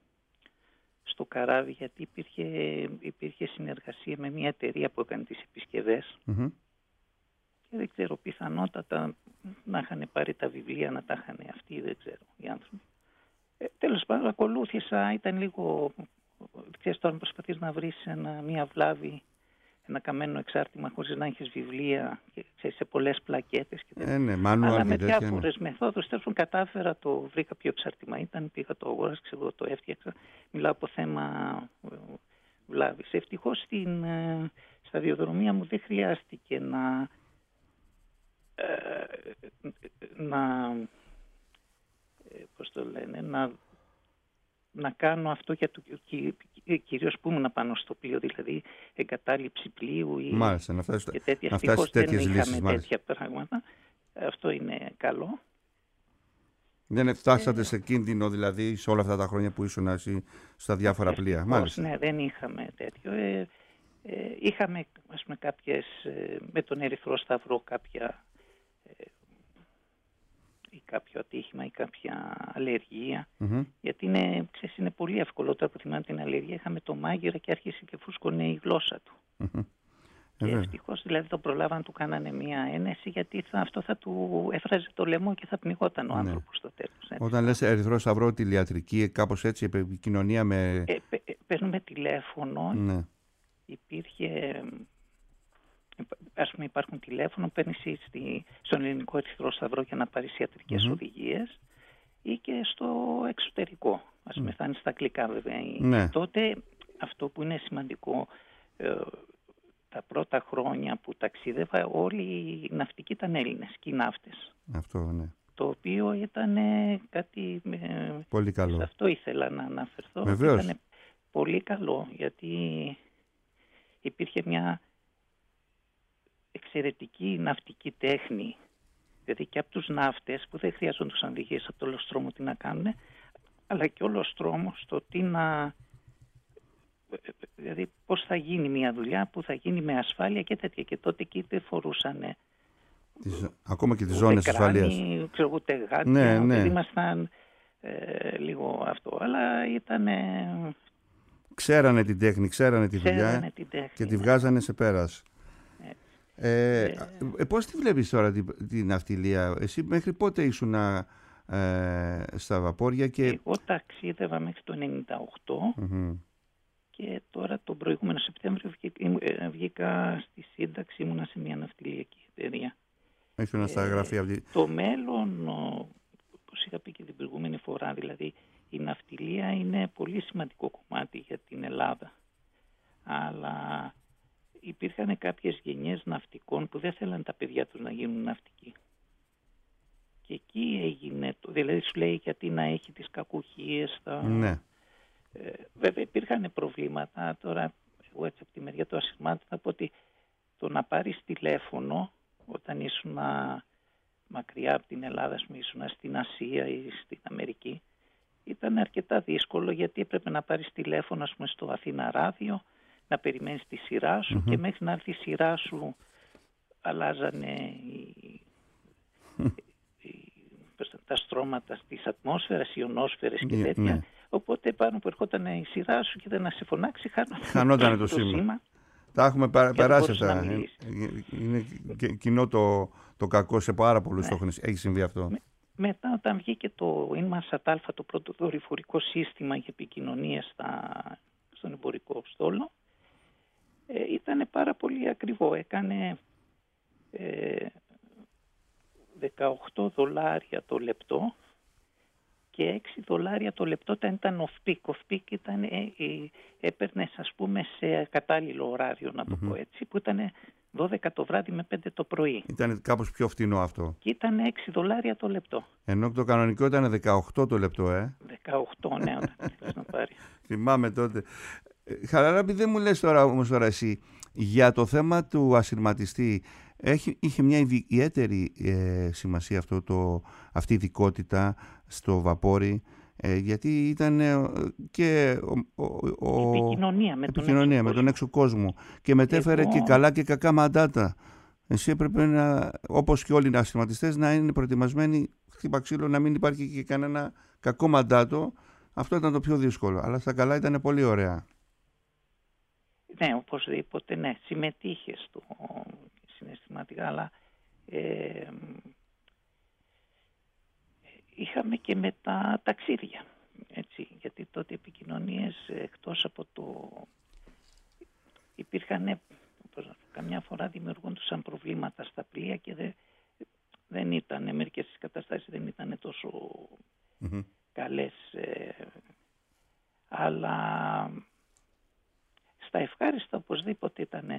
στο καράβι γιατί υπήρχε, υπήρχε συνεργασία με μια εταιρεία που έκανε τις επισκευές mm-hmm. και δεν ξέρω, πιθανότατα να είχαν πάρει τα βιβλία, να τα είχαν αυτοί, δεν ξέρω οι άνθρωποι. Ε, τέλος πάντων ακολούθησα, ήταν λίγο, ξέρεις τώρα προσπαθείς να βρεις ένα, μια βλάβη, ένα καμένο εξάρτημα χωρίς να έχεις βιβλία και ξέρεις, σε πολλές πλακέτες. Και ε, ναι, manual αλλά με τέτοια, διάφορες ναι. μεθόδους. Τέλος κατάφερα, το βρήκα ποιο εξάρτημα ήταν, πήγα το αγόρας, ξέρω, το έφτιαξα. Μιλάω από θέμα βλάβης. Ευτυχώς στην σταδιοδρομία μου δεν χρειάστηκε να, ε, να ε, πώς το λένε, να να κάνω αυτό για το κυρίως που ήμουν πάνω στο πλοίο, δηλαδή εγκατάλειψη πλοίου ή μάλιστα, να φτάσεις, και τέτοια. να φτάσεις δεν τέτοιες είχαμε λύσεις, τέτοια μάλιστα. πράγματα. Αυτό είναι καλό. Δεν φτάσατε ε, σε κίνδυνο δηλαδή σε όλα αυτά τα χρόνια που ήσουν εσύ στα διάφορα πλοία? Μάλιστα. Ναι, δεν είχαμε τέτοιο. Ε, ε, είχαμε ας πούμε κάποιες, ε, με τον Ερυθρό Σταυρό κάποια ε, ή κάποιο ατύχημα ή κάποια αλλεργία. Mm-hmm. Γιατί είναι, ξέρεις, είναι πολύ ευκολότερο που θυμάμαι την αλλεργία. Είχαμε το μάγειρα και άρχισε και φούσκωνε η γλώσσα του. Mm-hmm. Και ευτυχώς δηλαδή το προλάβαν, του κάνανε μία ένεση, γιατί θα, αυτό θα του έφραζε το λαιμό και θα πνιγόταν ο ναι. άνθρωπος στο τέλος. Έτσι. Όταν λες Ερυθρό Σταυρό, τηλεατρική, κάπως έτσι, επικοινωνία με... Ε, παι, παίρνουμε τηλέφωνο, ναι. υπήρχε... Ας πούμε υπάρχουν τηλέφωνο, παίρνεις στη, στον Ελληνικό Ερυθρό Σταυρό για να πάρεις ιατρικές mm-hmm. οδηγίες ή και στο εξωτερικό. Ας πούμε mm. θα είναι στα αγγλικά βέβαια. Ναι. Τότε αυτό που είναι σημαντικό... Ε, τα πρώτα χρόνια που ταξίδευα όλοι οι ναυτικοί ήταν Έλληνες και οι ναύτες. Αυτό, ναι. Το οποίο ήταν κάτι... Πολύ καλό. Σε αυτό ήθελα να αναφερθώ. Βεβαίως. Ήταν πολύ καλό γιατί υπήρχε μια εξαιρετική ναυτική τέχνη. Δηλαδή και από τους ναύτες που δεν χρειαζόντουσαν οδηγίες από το ολοστρόμο τι να κάνουν, αλλά και όλο ο στρώμος το τι να... Δηλαδή πώς θα γίνει μια δουλειά που θα γίνει με ασφάλεια και τέτοια. Και τότε εκεί δεν φορούσαν τις, ακόμα και τις ζώνες ασφαλείας. Ξέρω ούτε γάτια, ναι, ναι. Ήμασταν ε, λίγο αυτό. Αλλά ήταν... Ε, ξέρανε την τέχνη, ξέρανε τη δουλειά την τέχνη, και ναι. τη βγάζανε σε πέρας. Ε, ε, ε, πώς τη βλέπεις τώρα την, την ναυτιλία? Εσύ μέχρι πότε ήσουν ε, στα βαπόρια? Και... Εγώ ταξίδευα μέχρι το ενενήντα οκτώ. Mm-hmm. Και τώρα τον προηγούμενο Σεπτέμβριο βγήκα, βγήκα στη σύνταξη, ήμουνα σε μια ναυτιλιακή εταιρεία. Ήσουν στα γραφεία αυτή. Το μέλλον, όπως είχα πει και την προηγούμενη φορά, δηλαδή η ναυτιλία είναι πολύ σημαντικό κομμάτι για την Ελλάδα. Αλλά υπήρχαν κάποιες γενιές ναυτικών που δεν θέλαν τα παιδιά τους να γίνουν ναυτικοί. Και εκεί έγινε, το, δηλαδή σου λέει γιατί να έχει τις κακουχίες, τα... Ναι. Ε, βέβαια υπήρχαν προβλήματα. Τώρα εγώ έτσι από τη μεριά του ασυρμάτου θα πω ότι το να πάρεις τηλέφωνο όταν ήσουν μακριά από την Ελλάδα, ήσουν στην Ασία ή στην Αμερική, ήταν αρκετά δύσκολο γιατί έπρεπε να πάρεις τηλέφωνο ας πούμε, στο Αθήνα Ράδιο, να περιμένεις τη σειρά σου mm-hmm. και μέχρι να έρθει η σειρά σου αλλάζανε οι, οι, τα στρώματα της ατμόσφαιρας, οι ονόσφαιρες και τέτοια. Ναι. Οπότε πάνω που ερχόταν η σειρά σου και δεν να σε φωνάξει, χανόταν το, το σήμα. σήμα. Τα έχουμε πα, περάσει αυτά. Είναι κοινό το, το κακό σε πάρα πολλούς ναι. τόχνες. Έχει συμβεί αυτό. Με, μετά όταν βγήκε το Inmarsat Α, το πρώτο δορυφορικό σύστημα για επικοινωνίες στον εμπορικό στόλο, ε, ήταν πάρα πολύ ακριβό. Έκανε ε, δεκαοκτώ δολάρια το λεπτό και έξι δολάρια το λεπτό όταν ήταν off-peak. Off-peak ήταν, ε, ε, έπαιρνες ας πούμε σε κατάλληλο ωράριο να το mm-hmm. πω έτσι, που ήταν δώδεκα το βράδυ με πέντε το πρωί. Ήταν κάπως πιο φτηνό αυτό. Και ήταν έξι δολάρια το λεπτό. Ενώ το κανονικό ήταν δεκαοκτώ το λεπτό, ε. δεκαοκτώ, ναι, όταν θέλεις να πάρει. Θυμάμαι τότε. Χαραλάμπη, δεν μου λες τώρα όμως τώρα εσύ, για το θέμα του ασυρματιστή, έχει, είχε μια ιδιαίτερη ε, σημασία αυτό το, αυτή η ειδικότητα στο βαπόρι, ε, γιατί ήταν ε, και ο, ο, επικοινωνία, με, επικοινωνία τον με τον έξω κόσμο και μετέφερε Εγώ... και καλά και κακά μαντάτα. Εσύ έπρεπε να, όπως και όλοι οι ασυρματιστές, να είναι προετοιμασμένοι χτύπα ξύλο, να μην υπάρχει και κανένα κακό μαντάτο. Αυτό ήταν το πιο δύσκολο, αλλά στα καλά ήταν πολύ ωραία. Ναι, οπωσδήποτε, ναι, συμμετείχε στο συναισθηματικά, αλλά ε, είχαμε και με τα ταξίδια, έτσι, γιατί τότε οι επικοινωνίες εκτός από το... υπήρχαν, καμιά φορά δημιουργούντουσαν προβλήματα στα πλοία και δε, δεν ήταν, μερικές καταστάσεις δεν ήταν τόσο mm-hmm. καλές, ε, αλλά... Στα ευχάριστα οπωσδήποτε ήταν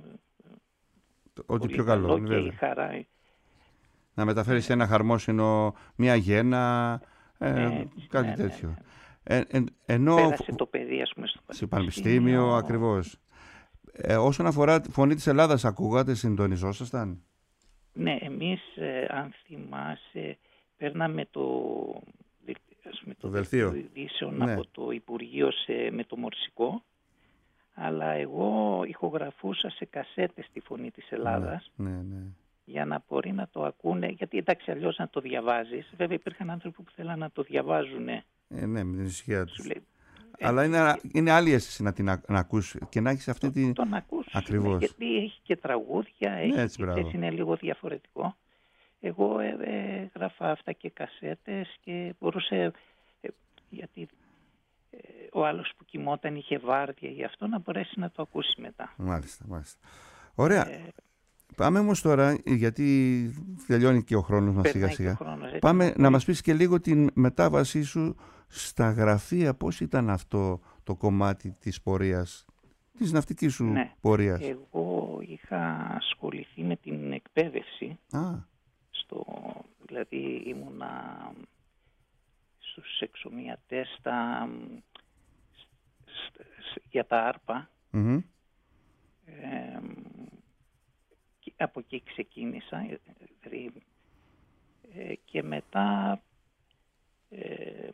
ό,τι πιο καλό, καλό και η χαρά. Να μεταφέρεις ένα χαρμόσυνο, μια γέννα, ε, ναι, κάτι ναι, τέτοιο. Ναι, ναι. Ε, ε, ενώ... Πέρασε το παιδί, ας πούμε, στο πανεπιστήμιο. πανεπιστήμιο ακριβώς. Ε, όσον αφορά τη φωνή της Ελλάδας, ακούγατε, συντονιζόσασταν? Ναι, εμείς, ε, αν θυμάσαι, παίρναμε το, με το, το δελτίο ειδήσεων ναι. από το Υπουργείο σε, με το μορσικό, αλλά εγώ ηχογραφούσα σε κασέτες τη Φωνή της Ελλάδας, ναι, ναι, ναι. για να μπορεί να το ακούνε, γιατί εντάξει αλλιώς να το διαβάζεις. Βέβαια υπήρχαν άνθρωποι που θέλαν να το διαβάζουν. Ε, ναι, με την ησυχία τους. λέει, αλλά είναι, ε, είναι άλλη αίσθηση να την να ακούς και να έχεις αυτή την... Τον ακούς, ακριβώς. Ναι, γιατί έχει και τραγούδια, έχει ναι, έτσι, και έτσι είναι λίγο διαφορετικό. Εγώ ε, ε, γράφα αυτά και κασέτες και μπορούσε, ε, γιατί ε, ο άλλος που κοιμόταν είχε βάρδια γι' αυτό να μπορέσει να το ακούσει μετά. Μάλιστα, μάλιστα. Ωραία. Ε, Πάμε όμως τώρα, γιατί τελειώνει και ο χρόνος μας σιγά σιγά. Χρόνος, Πάμε έτσι, να μας πεις και λίγο την μετάβασή σου στα γραφεία. Πώς ήταν αυτό το κομμάτι της πορείας, της ναυτικής σου ναι. πορείας? Εγώ είχα ασχοληθεί με την εκπαίδευση. Α. Στο, δηλαδή ήμουνα στους εξομοιατές στα, σ, σ, για τα άρπα. Mm-hmm. Ε, από εκεί ξεκίνησα δηλαδή, ε, και μετά ε,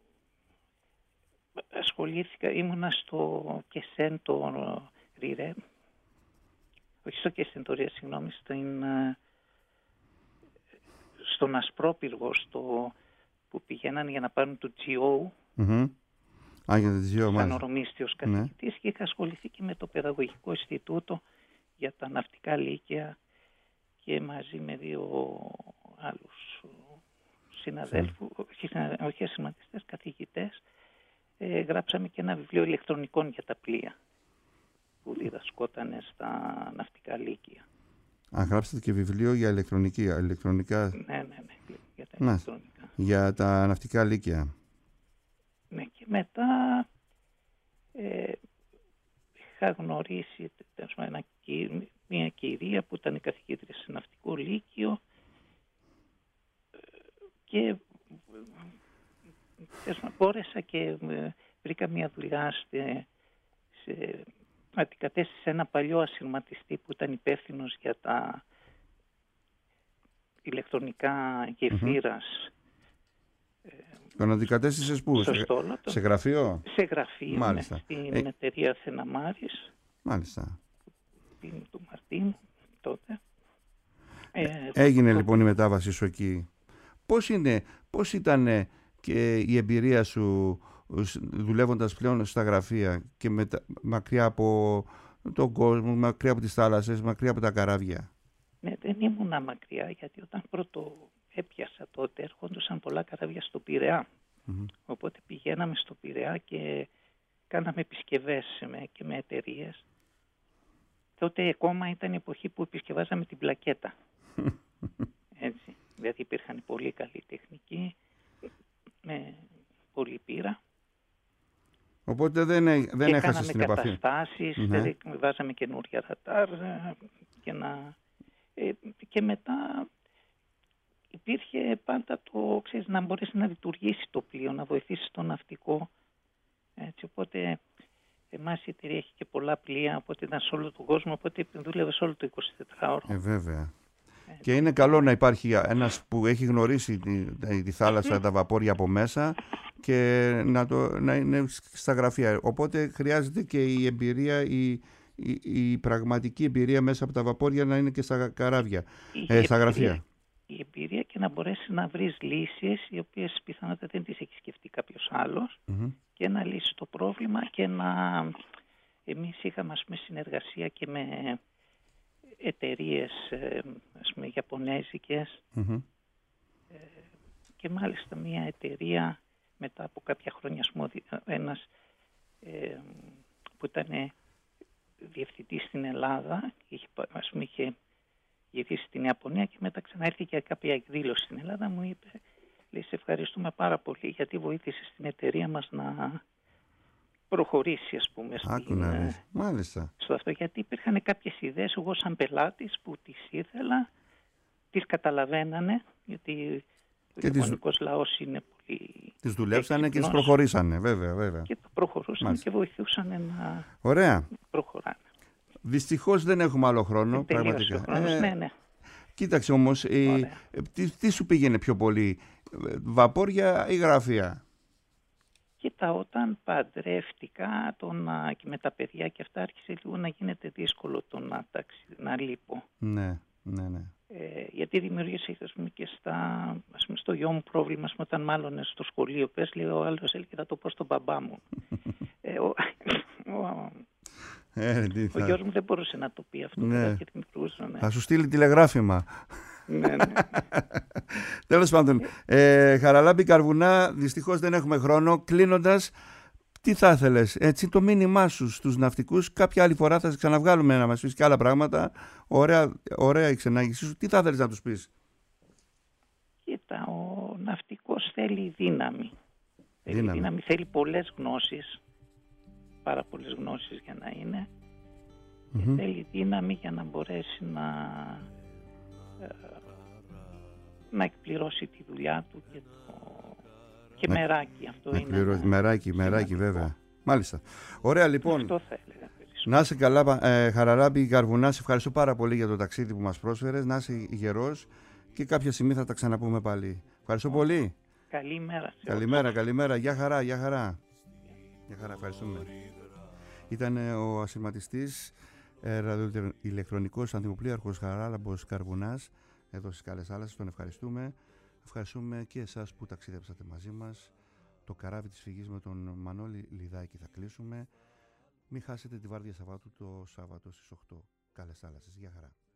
ασχολήθηκα, ήμουνα στο Κεσέν το Ριρέ, όχι στο Κεσέν το Ριρέ, συγγνώμη, στην, στον Ασπρόπυργο, στο, που πηγαίναν για να πάρουν το τζι ο. Mm-hmm. Α, για το τζι ο, σαν ορομίστιος καθηγητής, ναι. Και είχα ασχοληθεί και με το Παιδαγωγικό Ινστιτούτο για τα ναυτικά λύκεια και μαζί με δύο άλλους συναδέλφους, yeah. όχι ασηματιστές, καθηγητές, ε, γράψαμε και ένα βιβλίο ηλεκτρονικών για τα πλοία που διδασκόταν στα ναυτικά λύκεια. Α, γράψατε και βιβλίο για ηλεκτρονική, ηλεκτρονικά... Ναι, ναι, ναι, για τα να, ηλεκτρονικά. Για τα ναυτικά λύκεια. Ναι, και μετά ε, είχα γνωρίσει ένα, μια κυρία που ήταν καθηγήτρια σε ναυτικό λύκειο και μπόρεσα και βρήκα μια δουλειά σε, σε, αντικατέστησε ένα παλιό ασυρματιστή που ήταν υπεύθυνος για τα ηλεκτρονικά γεφύρας. Mm-hmm. Τον αντικατέστησες πού, σε, σε γραφείο? Σε γραφείο, μάλιστα. Ναι, στην ε... εταιρεία Θεναμάρης. Μάλιστα. Του Μαρτίνου τότε. Ε, Έγινε το... λοιπόν η μετάβαση σου εκεί. Πώς είναι, πώς ήταν και η εμπειρία σου δουλεύοντας πλέον στα γραφεία και μετα... μακριά από τον κόσμο, μακριά από τις θάλασσες, μακριά από τα καράβια? Ναι, δεν ήμουνα μακριά, γιατί όταν πρώτο έπιασα τότε έρχονταν πολλά καράβια στο Πειραιά. Mm-hmm. Οπότε πηγαίναμε στο Πειραιά και κάναμε επισκευές με, και με εταιρείες. Τότε ακόμα ήταν η εποχή που επισκευάζαμε την πλακέτα. Έτσι. Δηλαδή υπήρχαν πολύ καλή τεχνική, με πολύ πείρα. Οπότε δεν, δεν έχασες την επαφή. Και κάναμε καταστάσεις, mm-hmm. δηλαδή βάζαμε καινούρια ραντάρ και, να, ε, και μετά υπήρχε πάντα το, ξέρεις, να μπορέσει να λειτουργήσει το πλοίο, να βοηθήσει το ναυτικό. Έτσι, οπότε εμάς η εταιρεία έχει και πολλά πλοία, οπότε ήταν σε όλο τον κόσμο, οπότε δούλευε σε όλο το εικοσιτετράωρο. Ε, βέβαια. Ε, και είναι καλό να υπάρχει ένας που έχει γνωρίσει τη, τη θάλασσα, τα βαπόρια από μέσα και να, το, να είναι στα γραφεία. Οπότε χρειάζεται και η εμπειρία, η, η, η πραγματική εμπειρία μέσα από τα βαπόρια να είναι και στα καράβια, ε, στα γραφεία. Η εμπειρία και να μπορέσει να βρεις λύσεις οι οποίες πιθανότατα δεν τις έχει σκεφτεί κάποιος άλλος mm-hmm. και να λύσει το πρόβλημα και να... Εμείς είχαμε ας πούμε συνεργασία και με εταιρείες ας πούμε ιαπωνέζικες mm-hmm. και μάλιστα μια εταιρεία μετά από κάποια χρόνια ας πούμε ένας ε, που ήταν διευθυντής στην Ελλάδα είχε, ας πούμε, είχε γυρίσει στην Ιαπωνία και μετά ξαναέρθει και κάποια εκδήλωση στην Ελλάδα, μου είπε, λέει, σε ευχαριστούμε πάρα πολύ γιατί βοήθησε την εταιρεία μας να προχωρήσει, ας πούμε, στην, Μάλιστα. στο αυτό, γιατί υπήρχαν κάποιες ιδέες, εγώ σαν πελάτης που τις ήθελα, τις καταλαβαίνανε, γιατί ο ιαπωνικός τις... λαός είναι πολύ... Τις δουλέψανε και τις προχωρήσανε, βέβαια, βέβαια. Και το προχωρούσαν Μάλιστα. Και βοηθούσαν να Ωραία. προχωράνε. Δυστυχώς δεν έχουμε άλλο χρόνο, πραγματικά. Χρόνος, ε, ναι, ναι. Κοίταξε όμως, ε, τι, τι σου πήγαινε πιο πολύ, βαπόρια ή γραφεία? Κοίτα, όταν παντρεύτηκα το να, και με τα παιδιά και αυτά άρχισε λίγο να γίνεται δύσκολο το να, ταξι, να λείπω. Ναι, ναι, ναι. Ε, γιατί δημιουργήσε ας πούμε, και στα, ας πούμε, στο γιο μου πρόβλημα, ας πούμε, όταν μάλλον στο σχολείο πες, λέει ο άλλος έλεγε θα το πω στον μπαμπά μου. ε, ο, ο, ε, ο γιος μου δεν μπορούσε να το πει αυτό. Ναι. Και δημιουργούσε, ναι. Θα σου στείλει τηλεγράφημα. ναι, ναι. Τέλος πάντων, ε, Χαραλάμπη Καρβουνά, δυστυχώς δεν έχουμε χρόνο. Κλείνοντας, τι θα ήθελες, έτσι, το μήνυμά σου στους ναυτικούς? Κάποια άλλη φορά θα σε ξαναβγάλουμε να μας πεις και άλλα πράγματα. Ωραία, ωραία η ξενάγησή σου. Τι θα ήθελες να τους πεις? Κοίτα, ο ναυτικός θέλει δύναμη. Θέλει Δύναμη. δύναμη, θέλει πολλές γνώσεις. Πάρα πολλές γνώσεις για να είναι. Mm-hmm. Και θέλει δύναμη για να μπορέσει να, ε, να εκπληρώσει τη δουλειά του και, το, και να, μεράκι. Αυτό να είναι εκπληρώσει, μεράκι, μεράκι βέβαια. Μάλιστα. Ωραία λοιπόν. Αυτό θα έλεγα. Να είσαι καλά, ε, Χαραλάμπη Καρβουνά, σε ευχαριστώ πάρα πολύ για το ταξίδι που μας πρόσφερες. Να είσαι γερός και κάποια στιγμή θα τα ξαναπούμε πάλι. Ευχαριστώ πολύ. Καλημέρα. Καλημέρα, καλημέρα. Γεια χαρά, γεια χαρά. Γεια χαρά, ευχαριστούμε. Ήταν ο ασυρματιστής ε, ραδιοηλεκτρονικός ανθιμοπλοίαρχος Χαράλαμπος Καρβουνάς εδώ στις Καλές Θάλασσες. Τον ευχαριστούμε. Ευχαριστούμε και εσάς που ταξίδεψατε μαζί μας. Το καράβι της φυγής με τον Μανώλη Λιδάκη θα κλείσουμε. Μην χάσετε τη βάρδια Σαββάτου το Σάββατο στις οκτώ. Καλές Θάλασσες. Γεια χαρά.